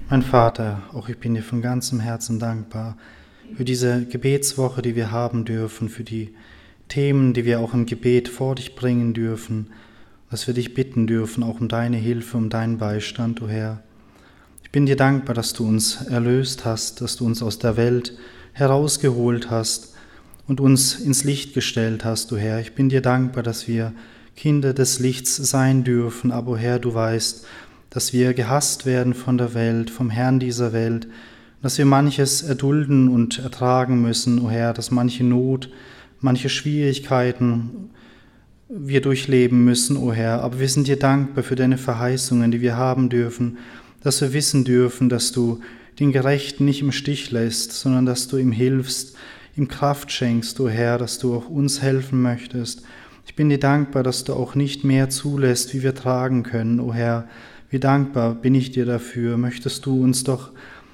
Mein Vater, auch ich bin dir von ganzem Herzen dankbar für diese Gebetswoche, die wir haben dürfen, für die Themen, die wir auch im Gebet vor dich bringen dürfen, dass wir dich bitten dürfen, auch um deine Hilfe, um deinen Beistand, o Herr. Ich bin dir dankbar, dass du uns erlöst hast, dass du uns aus der Welt herausgeholt hast und uns ins Licht gestellt hast, o Herr. Ich bin dir dankbar, dass wir Kinder des Lichts sein dürfen, aber, o Herr, du weißt, dass wir gehasst werden von der Welt, vom Herrn dieser Welt, dass wir manches erdulden und ertragen müssen, o Herr, dass manche Not, manche Schwierigkeiten wir durchleben müssen, o Herr. Aber wir sind dir dankbar für deine Verheißungen, die wir haben dürfen, dass wir wissen dürfen, dass du den Gerechten nicht im Stich lässt, sondern dass du ihm hilfst, ihm Kraft schenkst, o Herr, dass du auch uns helfen möchtest. Ich bin dir dankbar, dass du auch nicht mehr zulässt, wie wir tragen können, o Herr. Wie dankbar bin ich dir dafür. Möchtest du uns doch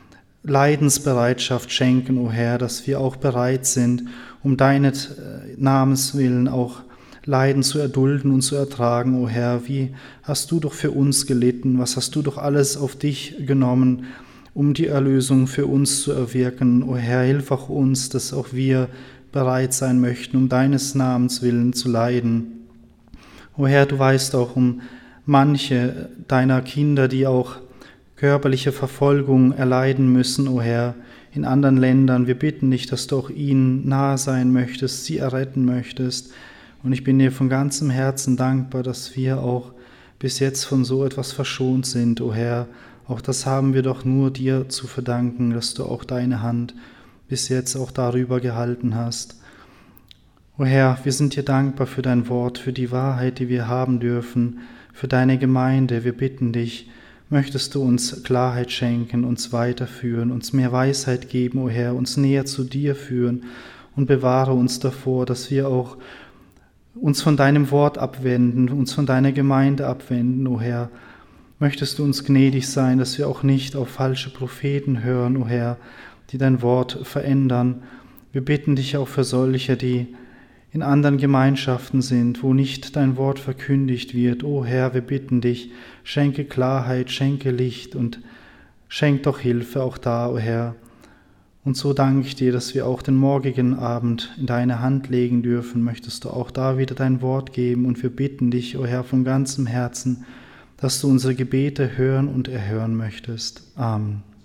Leidensbereitschaft schenken, o Herr, dass wir auch bereit sind, um deines Namens willen auch Leiden zu erdulden und zu ertragen, o Herr. Wie hast du doch für uns gelitten? Was hast du doch alles auf dich genommen, um die Erlösung für uns zu erwirken? O Herr, hilf auch uns, dass auch wir bereit sein möchten, um deines Namens willen zu leiden. O Herr, du weißt auch um manche deiner Kinder, die auch körperliche Verfolgung erleiden müssen, o Herr, in anderen Ländern. Wir bitten dich, dass du auch ihnen nahe sein möchtest, sie erretten möchtest. Und ich bin dir von ganzem Herzen dankbar, dass wir auch bis jetzt von so etwas verschont sind, o Herr. Auch das haben wir doch nur dir zu verdanken, dass du auch deine Hand bis jetzt auch darüber gehalten hast. O Herr, wir sind dir dankbar für dein Wort, für die Wahrheit, die wir haben dürfen, für deine Gemeinde. Wir bitten dich, möchtest du uns Klarheit schenken, uns weiterführen, uns mehr Weisheit geben, o Herr, uns näher zu dir führen und bewahre uns davor, dass wir auch uns von deinem Wort abwenden, uns von deiner Gemeinde abwenden, o Herr. Möchtest du uns gnädig sein, dass wir auch nicht auf falsche Propheten hören, o Herr, die dein Wort verändern. Wir bitten dich auch für solche, die in anderen Gemeinschaften sind, wo nicht dein Wort verkündigt wird. O Herr, wir bitten dich, schenke Klarheit, schenke Licht und schenk doch Hilfe auch da, o Herr. Und so danke ich dir, dass wir auch den morgigen Abend in deine Hand legen dürfen. Möchtest du auch da wieder dein Wort geben und wir bitten dich, o Herr, von ganzem Herzen, dass du unsere Gebete hören und erhören möchtest. Amen.